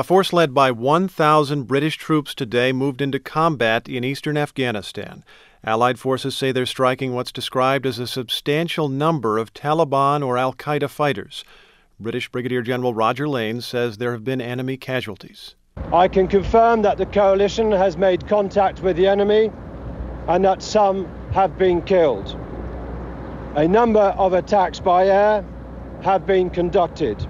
A force led by 1,000 British troops today moved into combat in eastern Afghanistan. Allied forces say they're striking what's described as a substantial number of Taliban or al-Qaeda fighters. British Brigadier General Roger Lane says there have been enemy casualties. I can confirm that the coalition has made contact with the enemy and that some have been killed. A number of attacks by air have been conducted.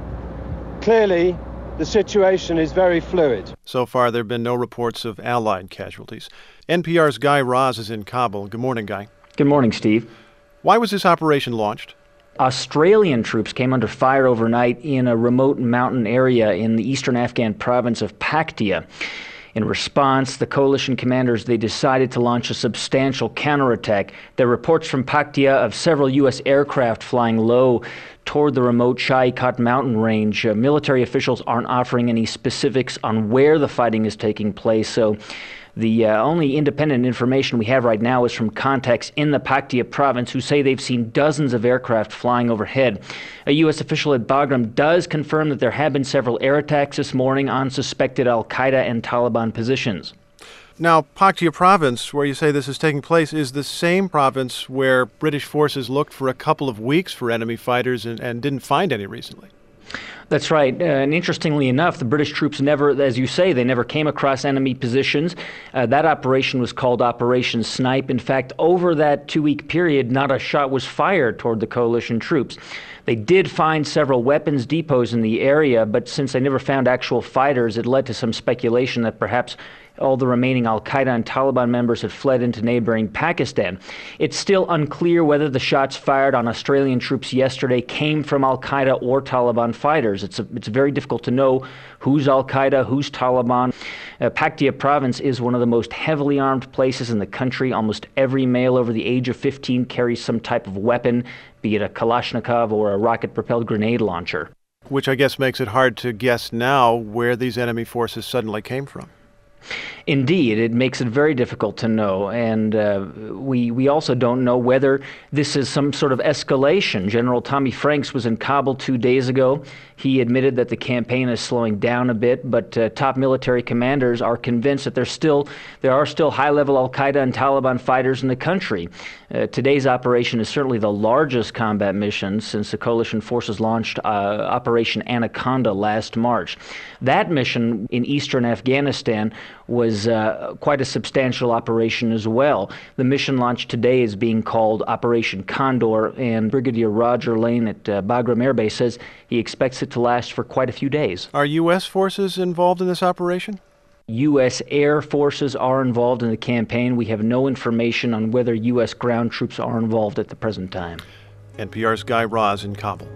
Clearly, the situation is very fluid. So far, there have been no reports of Allied casualties. NPR's Guy Raz is in Kabul. Good morning, Guy. Good morning, Steve. Why was this operation launched? Australian troops came under fire overnight in a remote mountain area in the eastern Afghan province of Paktia. In response, the coalition commanders, they decided to launch a substantial counterattack. There are reports from Paktia of several U.S. aircraft flying low toward the remote Shai-Kot mountain range. Military officials aren't offering any specifics on where the fighting is taking place, so the only independent information we have right now is from contacts in the Paktia province who say they've seen dozens of aircraft flying overhead. A U.S. official at Bagram does confirm that there have been several air attacks this morning on suspected al-Qaeda and Taliban positions. Now, Paktia province, where you say this is taking place, is the same province where British forces looked for a couple of weeks for enemy fighters and didn't find any recently. That's right. And interestingly enough, the British troops never, as you say, they never came across enemy positions. That operation was called Operation Snipe. In fact, over that 2-week period, not a shot was fired toward the coalition troops. They did find several weapons depots in the area, but since they never found actual fighters, it led to some speculation that perhaps all the remaining al-Qaeda and Taliban members had fled into neighboring Pakistan. It's still unclear whether the shots fired on Australian troops yesterday came from al-Qaeda or Taliban fighters. It's very difficult to know who's al-Qaeda, who's Taliban. Paktia province is one of the most heavily armed places in the country. Almost every male over the age of 15 carries some type of weapon, be it a Kalashnikov or a rocket-propelled grenade launcher. Which I guess makes it hard to guess now where these enemy forces suddenly came from. Indeed, it makes it very difficult to know, and we also don't know whether this is some sort of escalation. General Tommy Franks was in Kabul 2 days ago. He admitted that the campaign is slowing down a bit, but top military commanders are convinced that there are still high-level al-Qaeda and Taliban fighters in the country. Today's operation is certainly the largest combat mission since the coalition forces launched Operation Anaconda last March. That mission in eastern Afghanistan was quite a substantial operation as well. The mission launched today is being called Operation Condor, and Brigadier Roger Lane at Bagram Air Base says he expects it to last for quite a few days. Are U.S. forces involved in this operation? U.S. Air Forces are involved in the campaign. We have no information on whether U.S. ground troops are involved at the present time. NPR's Guy Raz in Kabul.